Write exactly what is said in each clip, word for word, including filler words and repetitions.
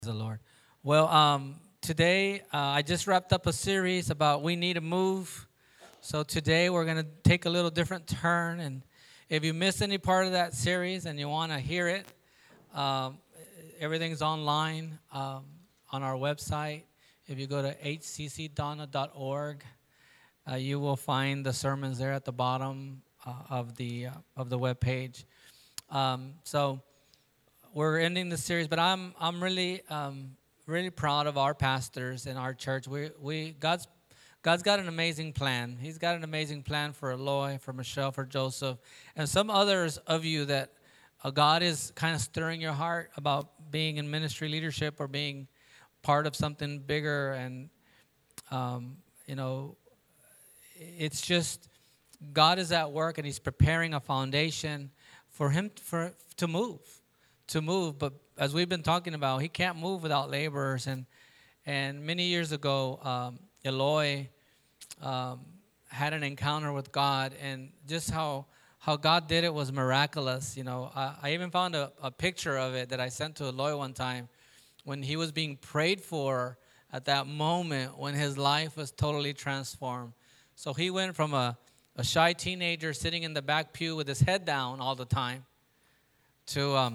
The Lord. Well, um, today uh, I just wrapped up a series about we need to move. So today we're going to take a little different turn. And if you missed any part of that series and you want to hear it, um, everything's online um, on our website. If you go to h c c donna dot org, uh, you will find the sermons there at the bottom uh, of the uh, of the web page. Um, so we're ending the series, but I'm I'm really um, really proud of our pastors in our church. We we God's God's got an amazing plan. He's got an amazing plan for Eloy, for Michelle, for Joseph, and some others of you that uh, God is kind of stirring your heart about being in ministry leadership or being part of something bigger. And um, you know, it's just God is at work and He's preparing a foundation for Him for to move, to move. But as we've been talking about, He can't move without laborers. And and many years ago, um, Eloy um, had an encounter with God, and just how how God did it was miraculous. You know, I, I even found a, a picture of it that I sent to Eloy one time when he was being prayed for at that moment when his life was totally transformed. So he went from a, a shy teenager sitting in the back pew with his head down all the time to um,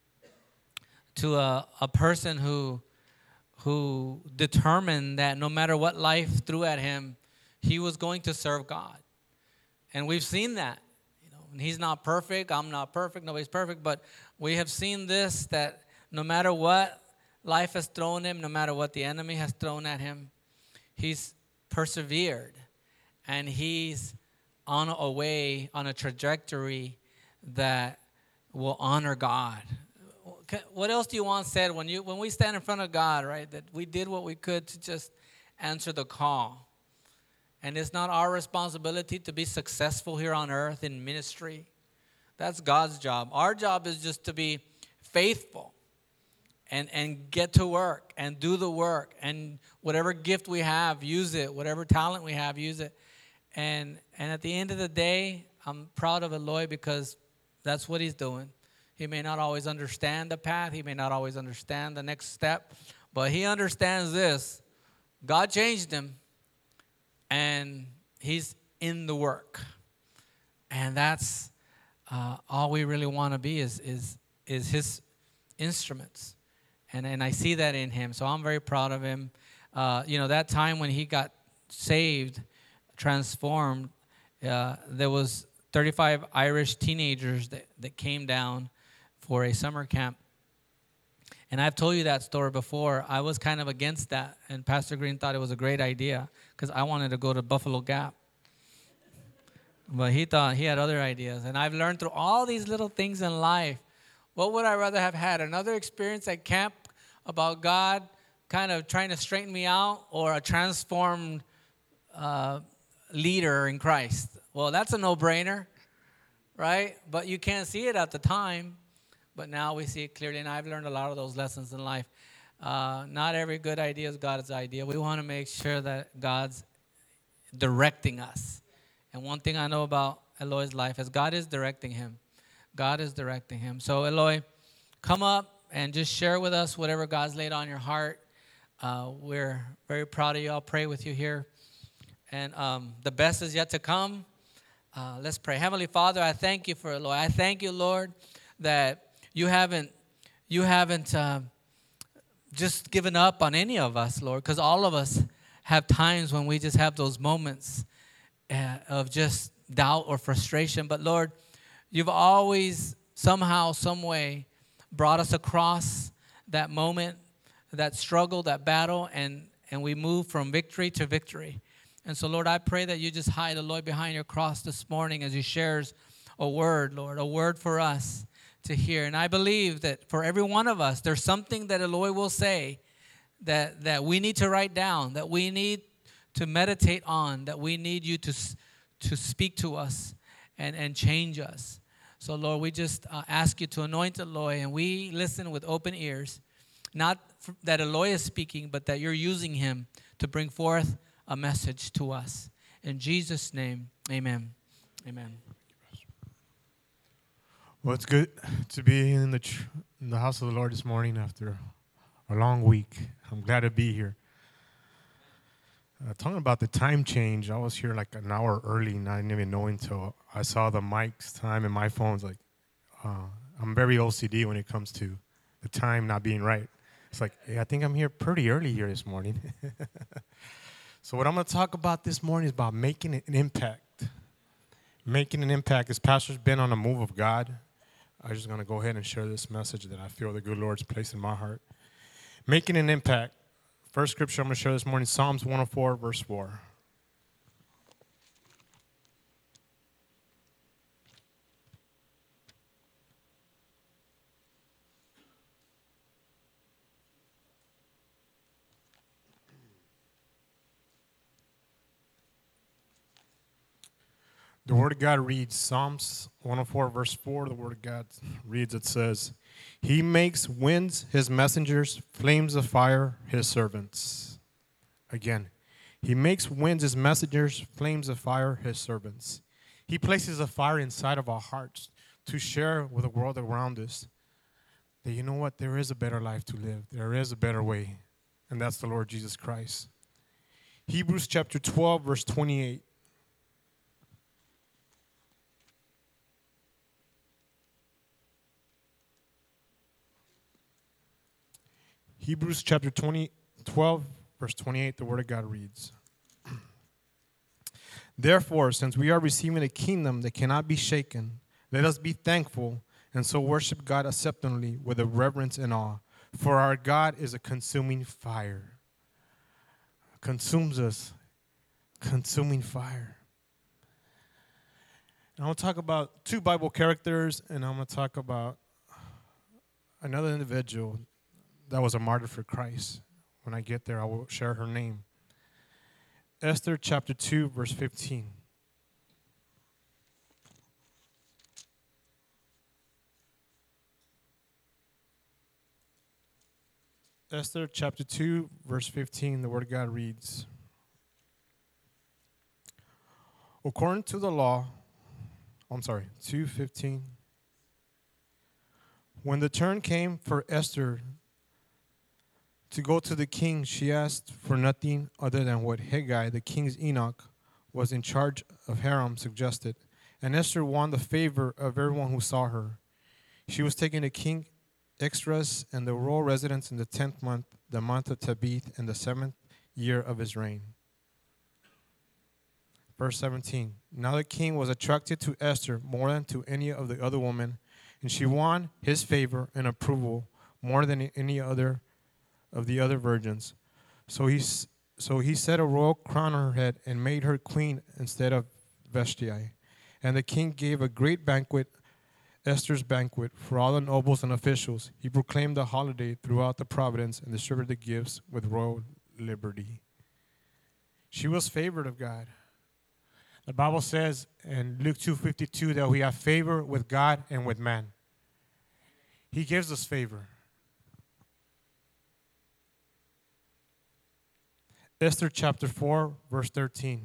to a, a person who who determined that no matter what life threw at him, he was going to serve God. And we've seen that. You know, and he's not perfect, I'm not perfect, nobody's perfect, but we have seen this, that no matter what life has thrown him, no matter what the enemy has thrown at him, he's persevered, and he's on a way, on a trajectory that will honor God. What else do you want said when you when we stand in front of God, right? That we did what we could to just answer the call. And it's not our responsibility to be successful here on earth in ministry. That's God's job. Our job is just to be faithful and, and get to work and do the work. And whatever gift we have, use it. Whatever talent we have, use it. And and at the end of the day, I'm proud of Eloy because that's what he's doing. He may not always understand the path. He may not always understand the next step. But he understands this. God changed him. And he's in the work. And that's uh, all we really want to be is, is, is his instruments. And, and I see that in him. So I'm very proud of him. Uh, you know, that time when he got saved, transformed, uh, there was thirty-five Irish teenagers that, that came down for a summer camp. And I've told you that story before. I was kind of against that, and Pastor Green thought it was a great idea because I wanted to go to Buffalo Gap. But he thought he had other ideas. And I've learned through all these little things in life, what would I rather have had? Another experience at camp about God kind of trying to straighten me out, or a transformed uh, leader in Christ? Well, that's a no-brainer, right? But you can't see it at the time. But now we see it clearly, and I've learned a lot of those lessons in life. Uh, not every good idea is God's idea. We want to make sure that God's directing us. And one thing I know about Eloy's life is God is directing him. God is directing him. So, Eloy, come up and just share with us whatever God's laid on your heart. Uh, we're very proud of you. I'll pray with you here. And um, the best is yet to come. Uh, let's pray. Heavenly Father, I thank you for Eloy. I thank you, Lord, that you haven't, you haven't uh, just given up on any of us, Lord, because all of us have times when we just have those moments uh, of just doubt or frustration. But Lord, you've always somehow, some way brought us across that moment, that struggle, that battle, and, and we move from victory to victory. And so, Lord, I pray that you just hide Eloy behind your cross this morning as he shares a word, Lord, a word for us to hear. And I believe that for every one of us, there's something that Eloy will say that, that we need to write down, that we need to meditate on, that we need you to, to speak to us and, and change us. So, Lord, we just uh, ask you to anoint Eloy, and we listen with open ears. Not that Eloy is speaking, but that you're using him to bring forth a message to us. In Jesus' name, amen. Amen. Well, it's good to be in the tr- in the house of the Lord this morning after a long week. I'm glad to be here. Uh, talking about the time change, I was here like an hour early, and I didn't even know until I saw the mic's time and my phone's like, uh, I'm very O C D when it comes to the time not being right. It's like, hey, I think I'm here pretty early here this morning. So what I'm going to talk about this morning is about making an impact. Making an impact. This pastor's been on a move of God. I'm just going to go ahead and share this message that I feel the good Lord's placed in my heart. Making an impact. First scripture I'm going to share this morning, Psalms one oh four, verse four. The Word of God reads, Psalms one oh four, verse four, the Word of God reads, it says, He makes winds his messengers, flames of fire his servants. Again, He makes winds his messengers, flames of fire his servants. He places a fire inside of our hearts to share with the world around us that, you know what, there is a better life to live. There is a better way, and that's the Lord Jesus Christ. Hebrews chapter twelve, verse twenty-eight. Hebrews chapter twenty, twelve, verse twenty-eight, the Word of God reads, Therefore, since we are receiving a kingdom that cannot be shaken, let us be thankful and so worship God acceptably with a reverence and awe. For our God is a consuming fire. Consumes us. Consuming fire. And I'm going to talk about two Bible characters, and I'm going to talk about another individual that was a martyr for Christ. When I get there, I will share her name. Esther chapter two, verse fifteen. Esther chapter two, verse fifteen, the Word of God reads, According to the law, I'm sorry, two fifteen. When the turn came for Esther to go to the king, she asked for nothing other than what Haggai, the king's eunuch, was in charge of harem, suggested. And Esther won the favor of everyone who saw her. She was taken to King Xerxes and the royal residence in the tenth month, the month of Tebeth, in the seventh year of his reign. Verse seventeen. Now the king was attracted to Esther more than to any of the other women, and she won his favor and approval more than any other of the other virgins. So he, so he set a royal crown on her head and made her queen instead of Vashti. And the king gave a great banquet, Esther's banquet, for all the nobles and officials. He proclaimed the holiday throughout the province and distributed gifts with royal liberty. She was favored of God. The Bible says in Luke two fifty-two that we have favor with God and with man. He gives us favor. Esther chapter four, verse thirteen.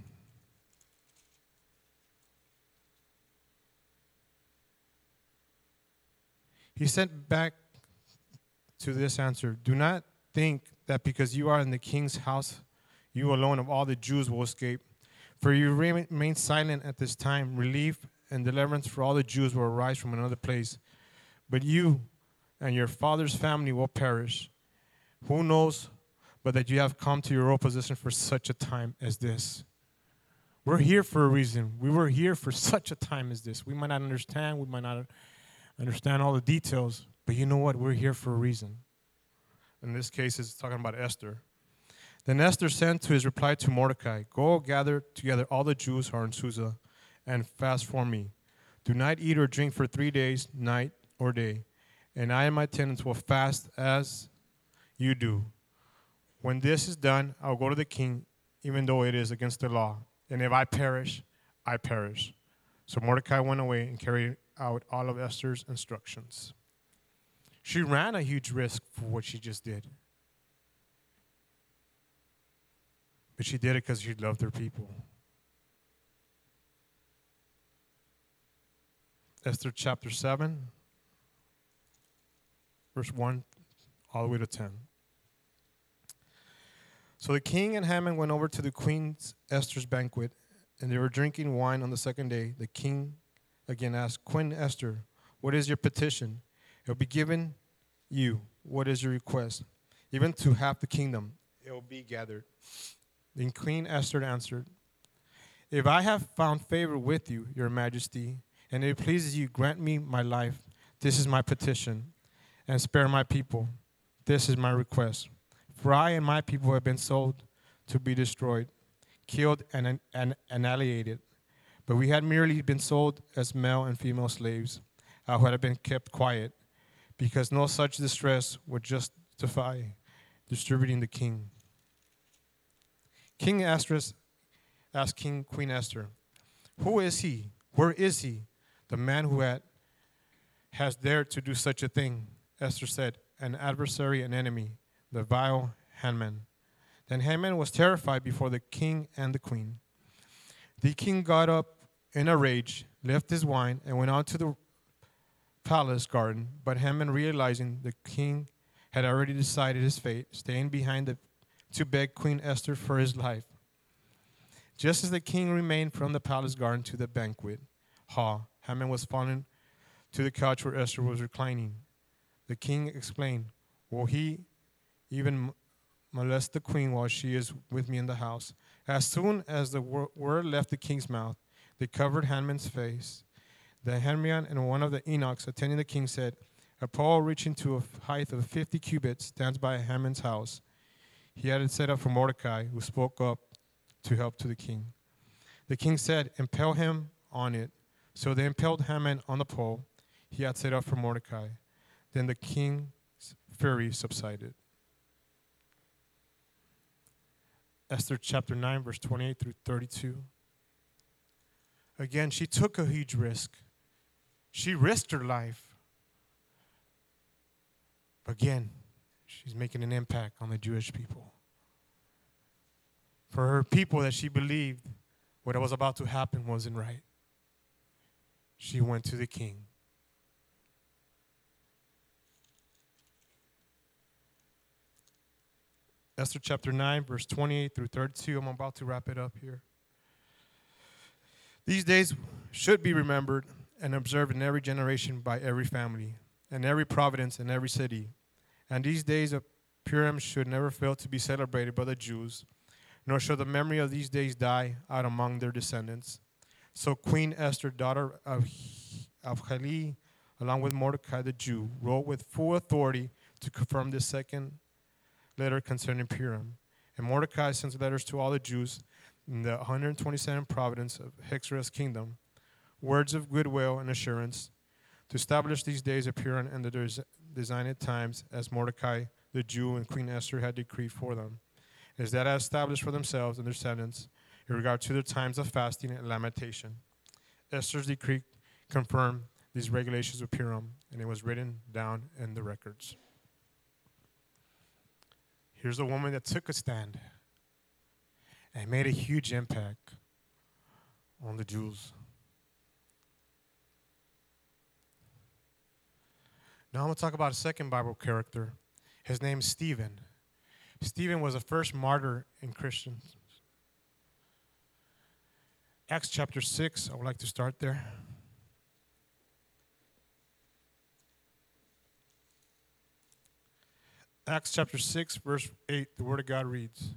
He sent back to this answer, Do not think that because you are in the king's house, you alone of all the Jews will escape. For you remain silent at this time. Relief and deliverance for all the Jews will arise from another place. But you and your father's family will perish. Who knows but that you have come to your own position for such a time as this? We're here for a reason. We were here for such a time as this. We might not understand. We might not understand all the details. But you know what? We're here for a reason. In this case, it's talking about Esther. Then Esther sent to his reply to Mordecai, Go gather together all the Jews who are in Susa and fast for me. Do not eat or drink for three days, night or day. And I and my tenants will fast as you do. When this is done, I will go to the king, even though it is against the law. And if I perish, I perish. So Mordecai went away and carried out all of Esther's instructions. She ran a huge risk for what she just did. But she did it because she loved her people. Esther chapter seven, verse one, all the way to ten. So the king and Haman went over to the queen Esther's banquet, and they were drinking wine on the second day. The king again asked, Queen Esther, what is your petition? It will be given you. What is your request? Even to half the kingdom, it will be gathered. Then Queen Esther answered, if I have found favor with you, your majesty, and it pleases you, grant me my life. This is my petition, and spare my people. This is my request. For I and my people have been sold to be destroyed, killed, and, and annihilated. But we had merely been sold as male and female slaves, uh, who had been kept quiet, because no such distress would justify distributing the king. King Ahasuerus asked King Queen Esther, who is he? Where is he? The man who had, has dared to do such a thing. Esther said, an adversary, an enemy, the vile Haman. Then Haman was terrified before the king and the queen. The king got up in a rage, left his wine, and went out to the palace garden. But Haman, realizing the king had already decided his fate, staying behind the, to beg Queen Esther for his life. Just as the king remained from the palace garden to the banquet hall, Haman was fallen to the couch where Esther was reclining. The king explained, will he even molest the queen while she is with me in the house? As soon as the wor- word left the king's mouth, they covered Haman's face. The Hananiah and one of the eunuchs attending the king said, a pole reaching to a height of fifty cubits stands by Haman's house. He had it set up for Mordecai, who spoke up to help to the king. The king said, impale him on it. So they impaled Haman on the pole he had set up for Mordecai. Then the king's fury subsided. Esther chapter nine, verse twenty-eight through thirty-two. Again, she took a huge risk. She risked her life. Again, she's making an impact on the Jewish people. For her people that she believed what was about to happen wasn't right, she went to the king. Esther chapter nine, verse twenty-eight through thirty-two. I'm about to wrap it up here. These days should be remembered and observed in every generation by every family, and every province and every city. And these days of Purim should never fail to be celebrated by the Jews, nor shall the memory of these days die out among their descendants. So Queen Esther, daughter of Abchali, along with Mordecai the Jew, wrote with full authority to confirm this second letter concerning Purim. And Mordecai sends letters to all the Jews in the one hundred twenty-seventh province of Ahasuerus' kingdom, words of goodwill and assurance, to establish these days of Purim and the des- designated times as Mordecai the Jew and Queen Esther had decreed for them, as that are established for themselves and their descendants in regard to their times of fasting and lamentation. Esther's decree confirmed these regulations of Purim, and it was written down in the records. Here's a woman that took a stand and made a huge impact on the Jews. Now I'm going to talk about a second Bible character. His name is Stephen. Stephen was the first martyr in Christians. Acts chapter six, I would like to start there. Acts chapter six, verse eight, the Word of God reads,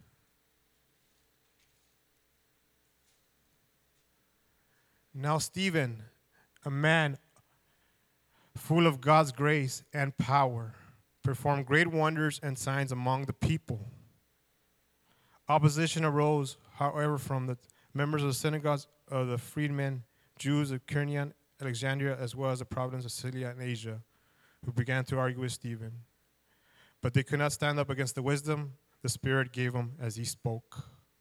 now Stephen, a man full of God's grace and power, performed great wonders and signs among the people. Opposition arose, however, from the members of the synagogues of the freedmen, Jews of Capernaum, Alexandria, as well as the province of Cilicia and Asia, who began to argue with Stephen. But they could not stand up against the wisdom the Spirit gave them as he spoke.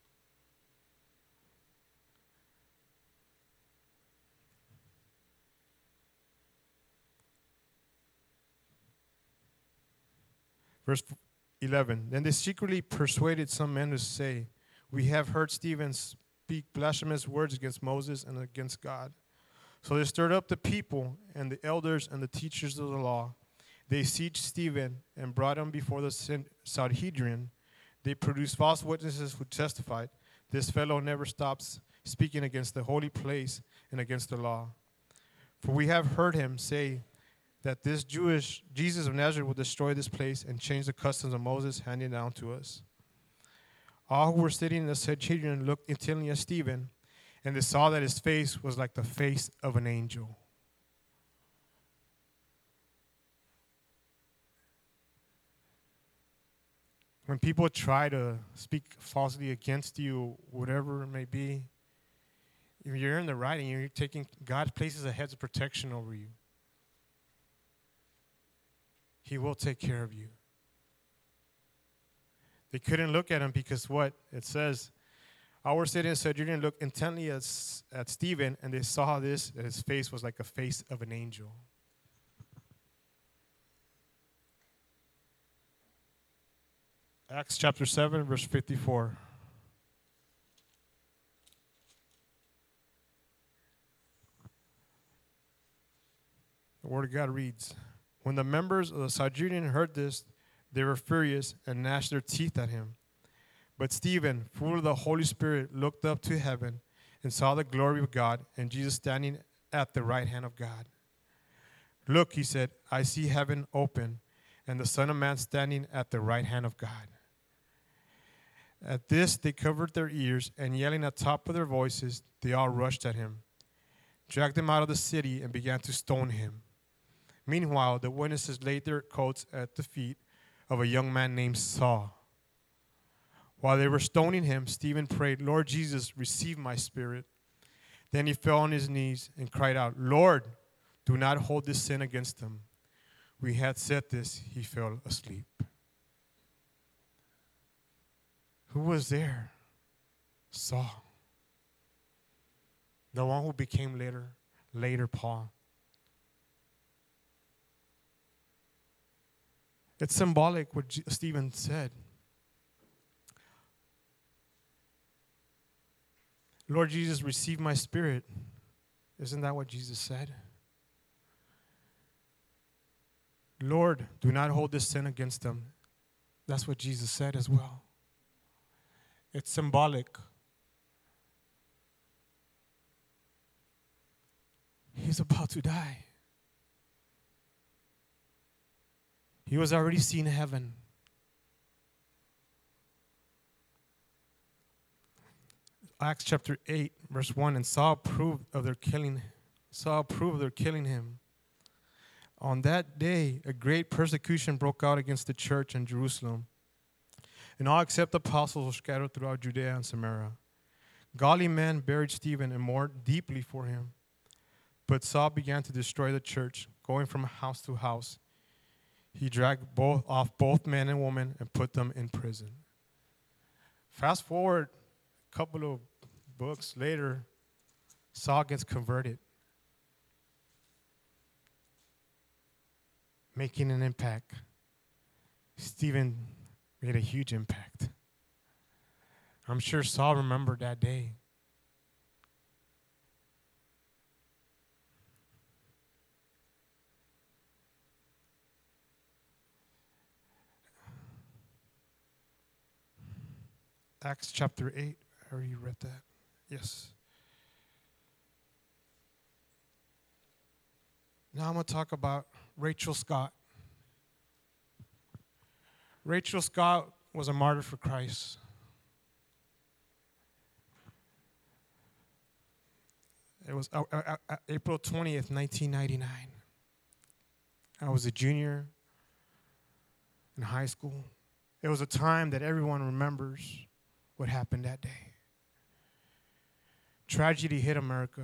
Verse eleven, then they secretly persuaded some men to say, we have heard Stephen speak blasphemous words against Moses and against God. So they stirred up the people and the elders and the teachers of the law. They seized Stephen and brought him before the Sanhedrin. They produced false witnesses who testified, "This fellow never stops speaking against the holy place and against the law. For we have heard him say that this Jewish Jesus of Nazareth will destroy this place and change the customs of Moses handed down to us." All who were sitting in the Sanhedrin looked intently at Stephen, and they saw that his face was like the face of an angel. When people try to speak falsely against you, whatever it may be, if you're in the right and you're taking, God places a hedge of protection over you. He will take care of you. They couldn't look at him because what? It says, our citizen said, you didn't look intently at, at Stephen, and they saw this, that his face was like a face of an angel. Acts chapter seven, verse fifty-four. The Word of God reads, when the members of the Sanhedrin heard this, they were furious and gnashed their teeth at him. But Stephen, full of the Holy Spirit, looked up to heaven and saw the glory of God and Jesus standing at the right hand of God. Look, he said, I see heaven open and the Son of Man standing at the right hand of God. At this, they covered their ears, and yelling at the top of their voices, they all rushed at him, dragged him out of the city, and began to stone him. Meanwhile, the witnesses laid their coats at the feet of a young man named Saul. While they were stoning him, Stephen prayed, Lord Jesus, receive my spirit. Then he fell on his knees and cried out, Lord, do not hold this sin against them. When he had said this, he fell asleep. Who was there? Saul. The one who became later, later Paul. It's symbolic what G- Stephen said. Lord Jesus, receive my spirit. Isn't that what Jesus said? Lord, do not hold this sin against them. That's what Jesus said as well. It's symbolic. He's about to die. He was already seen heaven. Acts chapter eight, verse one, and Saul approved of their killing. Saul approved of their killing him. On that day, a great persecution broke out against the church in Jerusalem. And all except the apostles were scattered throughout Judea and Samaria. Godly men buried Stephen and mourned deeply for him. But Saul began to destroy the church, going from house to house. He dragged both off both men and women and put them in prison. Fast forward a couple of books later, Saul gets converted, making an impact. Stephen made a huge impact. I'm sure Saul remembered that day. Acts chapter eight. I already read that. Yes. Now I'm going to talk about Rachel Scott. Rachel Scott was a martyr for Christ. It was uh, uh, uh, April twentieth, nineteen ninety-nine. I was a junior in high school. It was a time that everyone remembers what happened that day. Tragedy hit America.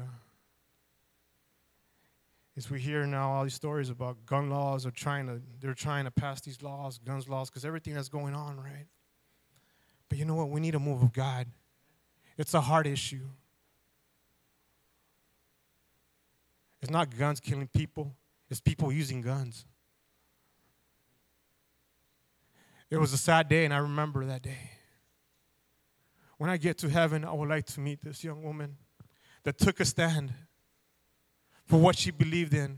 As we hear now all these stories about gun laws, are trying to they're trying to pass these laws, guns laws, because everything that's going on, right? But you know what? We need a move of God. It's a heart issue. It's not guns killing people. It's people using guns. It was a sad day, and I remember that day. When I get to heaven, I would like to meet this young woman that took a stand for what she believed in.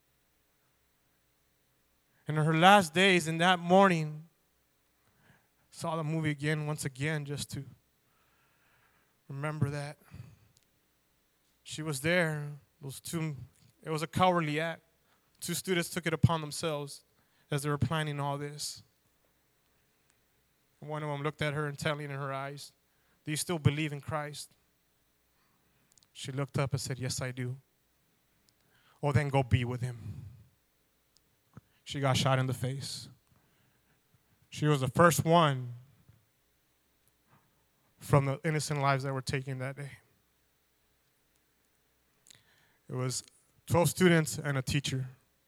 And in her last days, in that morning, Saw the movie again, once again, just to remember that. She was there. Those two, it was a cowardly act. Two students took it upon themselves as they were planning all this. And one of them looked at her and telling in her eyes, "Do you still believe in Christ?" She looked up and said, "Yes, I do." "Oh, then go be with him." She got shot in the face. She was the first one from the innocent lives that were taken that day. It was twelve students and a teacher.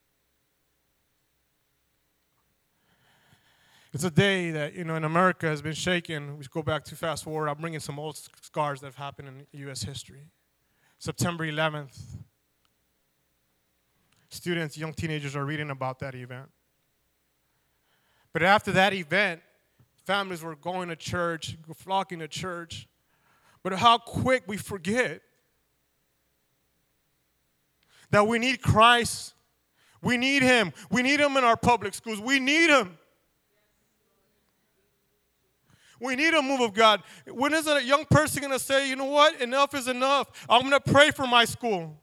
It's a day that, you know, in America has been shaken. We go back to fast forward. I'm bringing some old scars that have happened in U S history. September eleventh. Students, young teenagers are reading about that event. But after that event, families were going to church, flocking to church. But how quick we forget that we need Christ. We need him. We need him in our public schools. We need him. We need a move of God. When is a young person going to say, "You know what? Enough is enough. I'm going to pray for my school"?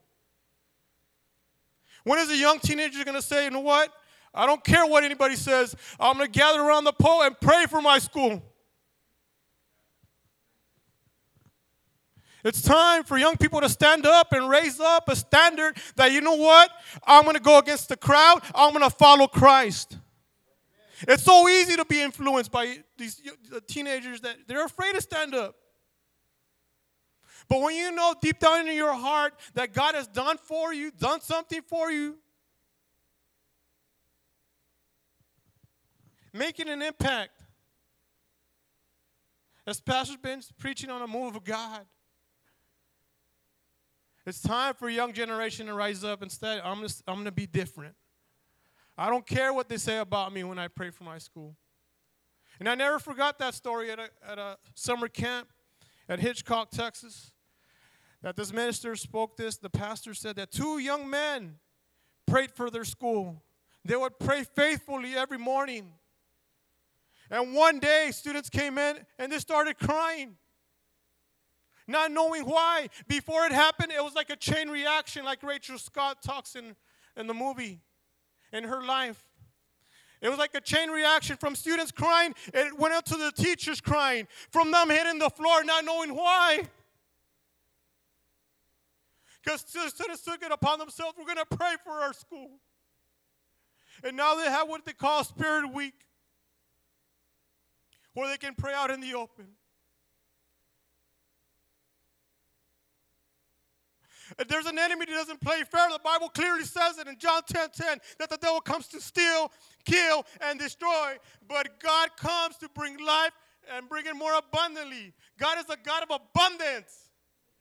When is a young teenager going to say, "You know what? I don't care what anybody says. I'm going to gather around the pole and pray for my school"? It's time for young people to stand up and raise up a standard that, you know what? I'm going to go against the crowd. I'm going to follow Christ. It's so easy to be influenced by these teenagers that they're afraid to stand up. But when you know deep down in your heart that God has done for you, done something for you, making an impact. As Pastor's been preaching on a move of God. It's time for a young generation to rise up and say, I'm going to I'm going to be different. I don't care what they say about me when I pray for my school. And I never forgot that story at a, at a summer camp at Hitchcock, Texas, that this minister spoke this. The pastor said that two young men prayed for their school. They would pray faithfully every morning. And one day, students came in and they started crying, not knowing why. Before it happened, it was like a chain reaction, like Rachel Scott talks in, in the movie, in her life. It was like a chain reaction from students crying. It went out to the teachers crying, from them hitting the floor, not knowing why. Because students took it upon themselves, we're going to pray for our school. And now they have what they call Spirit Week, where they can pray out in the open. If there's an enemy that doesn't play fair, the Bible clearly says it in John ten ten, that the devil comes to steal, kill, and destroy. But God comes to bring life and bring it more abundantly. God is a God of abundance.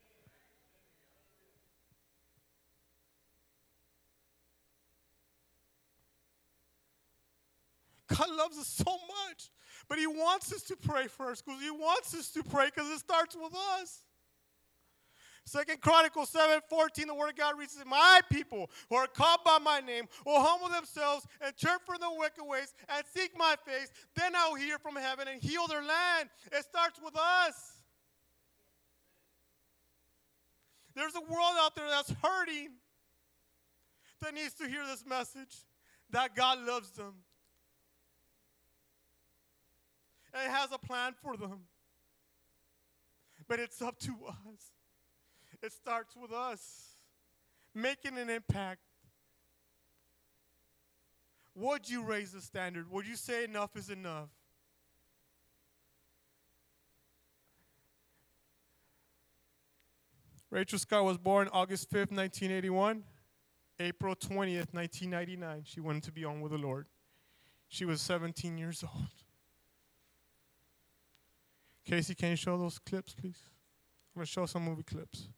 God loves us so much, but he wants us to pray for our schools. He wants us to pray because it starts with us. Second Chronicles seven fourteen, the word of God reads, "My people who are called by my name will humble themselves and turn from their wicked ways and seek my face. Then I'll hear from heaven and heal their land." It starts with us. There's a world out there that's hurting, that needs to hear this message, that God loves them. And has a plan for them. But it's up to us. It starts with us making an impact. Would you raise the standard? Would you say enough is enough? Rachel Scott was born August fifth, nineteen eighty-one. April twentieth, nineteen ninety-nine. She went to be on with the Lord. She was seventeen years old. Casey, can you show those clips, please? I'm going to show some movie clips.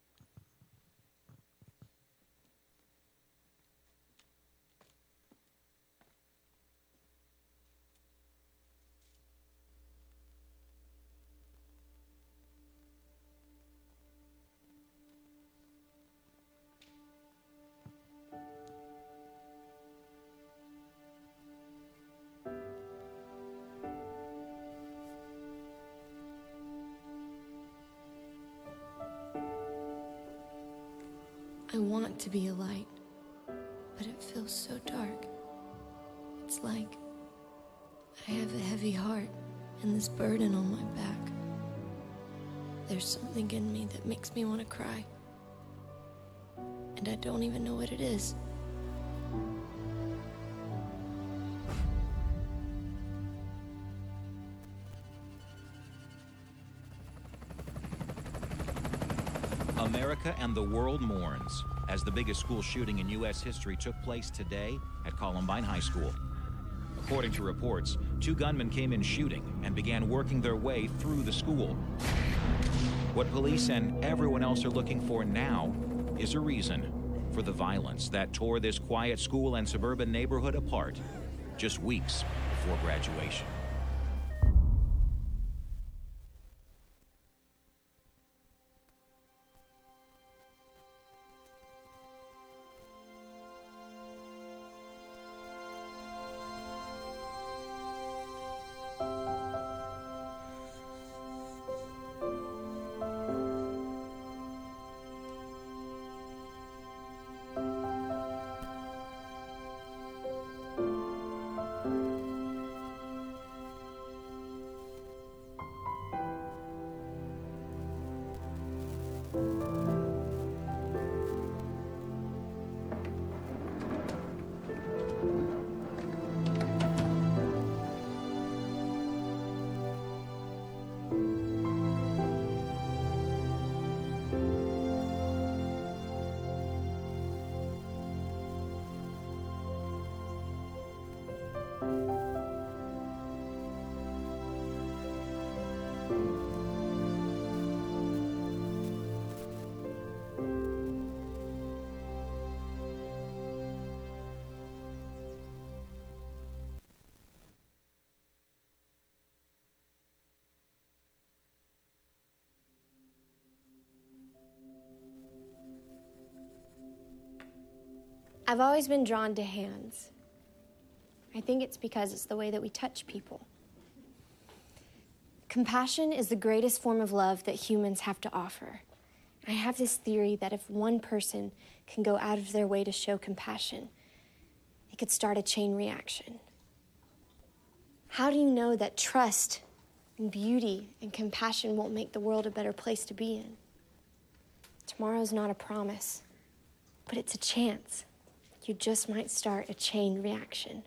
I want to be a light, but it feels so dark. It's like I have a heavy heart and this burden on my back. There's something in me that makes me want to cry, and I don't even know what it is. America and the world mourns as the biggest school shooting in U S history took place today at Columbine High School. According to reports, two gunmen came in shooting and began working their way through the school. What police and everyone else are looking for now is a reason for the violence that tore this quiet school and suburban neighborhood apart just weeks before graduation. I've always been drawn to hands. I think it's because it's the way that we touch people. Compassion is the greatest form of love that humans have to offer. I have this theory that if one person can go out of their way to show compassion, it could start a chain reaction. How do you know that trust and beauty and compassion won't make the world a better place to be in? Tomorrow's not a promise, but it's a chance. You just might start a chain reaction.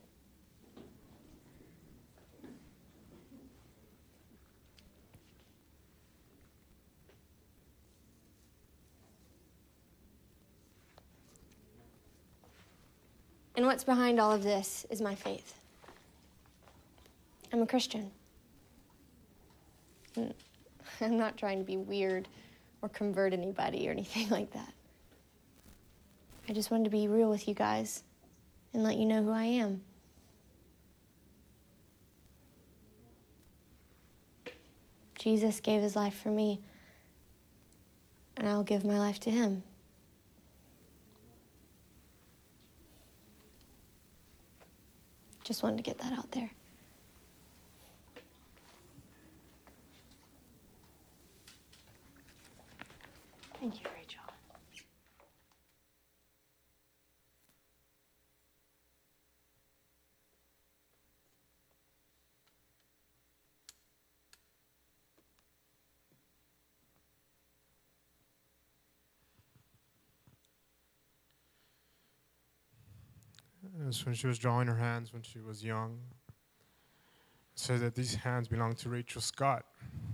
And what's behind all of this is my faith. I'm a Christian. I'm not trying to be weird or convert anybody or anything like that. I just wanted to be real with you guys and let you know who I am. Jesus gave his life for me, and I'll give my life to him. Just wanted to get that out there. Thank you, Rachel. That's when she was drawing her hands when she was young. It says that these hands belong to Rachel Scott.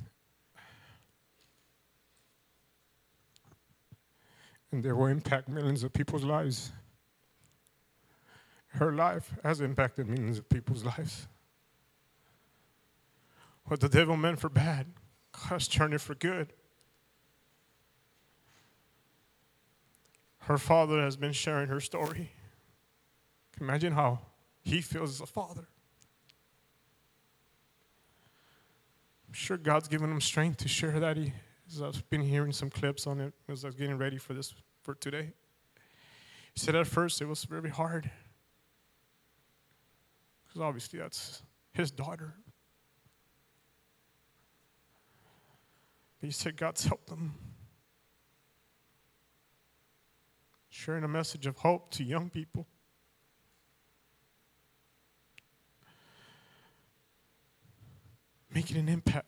And they will impact millions of people's lives. Her life has impacted millions of people's lives. What the devil meant for bad, God has turned it for good. Her father has been sharing her story. Imagine how he feels as a father. I'm sure God's given him strength to share that. He, I've been hearing some clips on it as I was getting ready for this for today. He said at first it was very hard. Because obviously that's his daughter. But he said God's helped him. sharing a message of hope to young people. Making an impact.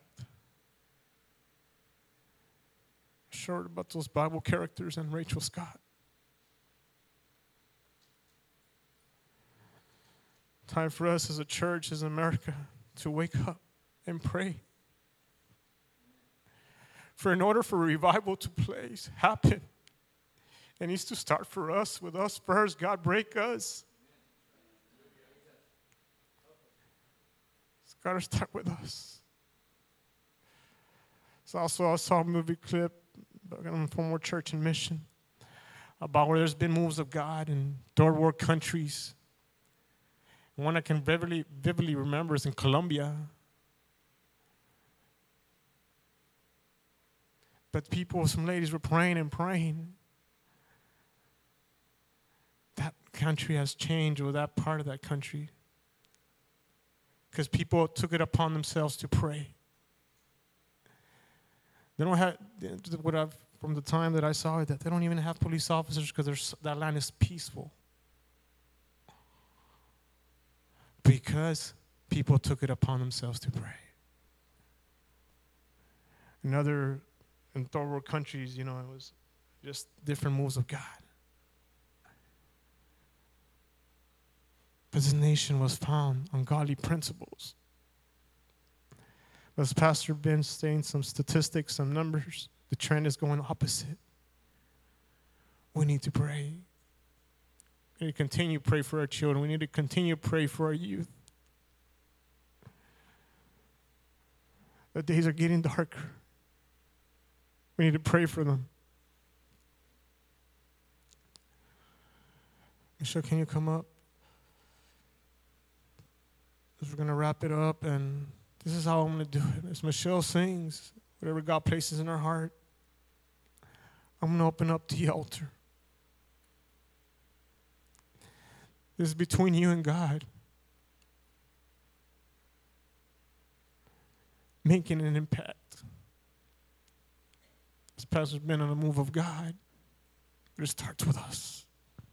Short about those Bible characters and Rachel Scott. Time for us as a church, as America, to wake up and pray. For in order for revival to place, happen, it needs to start for us, with us first. God, break us. It's got to start with us. So also I saw a movie clip from more church and mission about where there's been moves of God in third world countries. And one I can vividly, vividly remember is in Colombia. But people, some ladies were praying and praying. That country has changed, or that part of that country, because people took it upon themselves to pray. They don't have, what I've, from the time that I saw it, that they don't even have police officers because that land is peaceful. Because people took it upon themselves to pray. In other, in third world countries, you know, it was just different moves of God. But this nation was found on godly principles. As Pastor Ben saying, some statistics, some numbers, the trend is going opposite. We need to pray. We need to continue to pray for our children. We need to continue to pray for our youth. The days are getting darker. We need to pray for them. Michelle, can you come up? We're going to wrap it up, and this is how I'm going to do it. As Michelle sings, whatever God places in her heart, I'm going to open up the altar. This is between you and God. Making an impact. This pastor's been on the move of God, but it starts with us.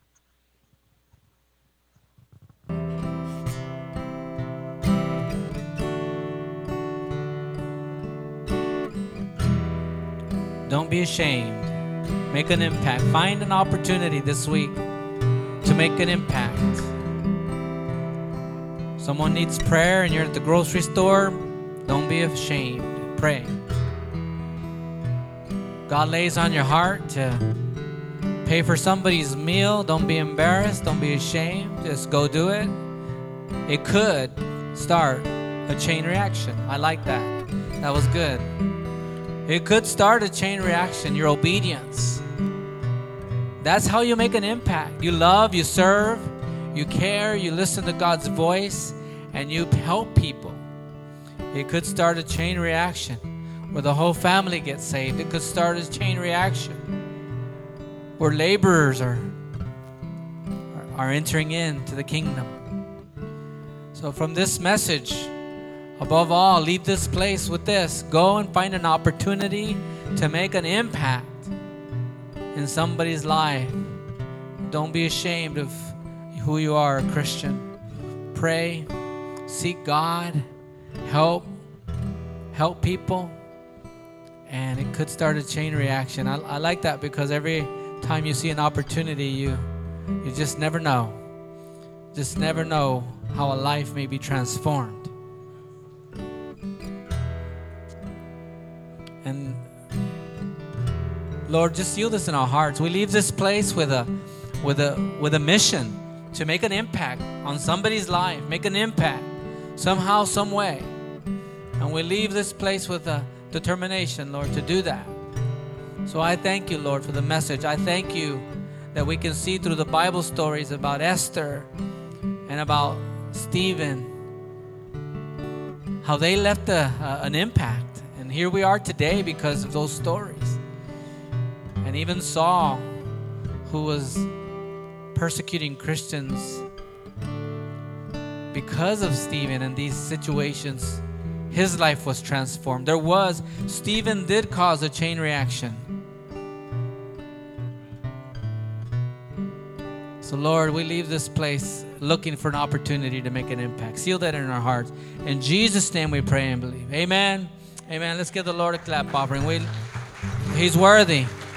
Don't be ashamed. Make an impact. Find an opportunity this week to make an impact. Someone needs prayer and you're at the grocery store, don't be ashamed. Pray. God lays on your heart to pay for somebody's meal. Don't be embarrassed. Don't be ashamed. Just go do it. It could start a chain reaction. I like that. That was good. It could start a chain reaction, your obedience. That's how you make an impact. You love, you serve, you care, you listen to God's voice, and you help people. It could start a chain reaction where the whole family gets saved. It could start a chain reaction where laborers are, are entering into the kingdom. So from this message, above all, leave this place with this. Go and find an opportunity to make an impact in somebody's life. Don't be ashamed of who you are, a Christian. Pray, seek God, help, help people, and it could start a chain reaction. I, I like that because every time you see an opportunity, you, you just never know. Just never know how a life may be transformed. And Lord, just seal this in our hearts. We leave this place with a with a with a mission to make an impact on somebody's life, make an impact somehow, some way. And we leave this place with a determination, Lord, to do that. So I thank you, Lord, for the message. I thank you that we can see through the Bible stories about Esther and about Stephen, how they left a, uh, an impact. And here we are today because of those stories. And even Saul, who was persecuting Christians because of Stephen and these situations, his life was transformed. There was, Stephen did cause a chain reaction. So, Lord, we leave this place looking for an opportunity to make an impact. Seal that in our hearts. In Jesus' name we pray and believe. Amen. Amen. Let's give the Lord a clap offering. We, he's worthy.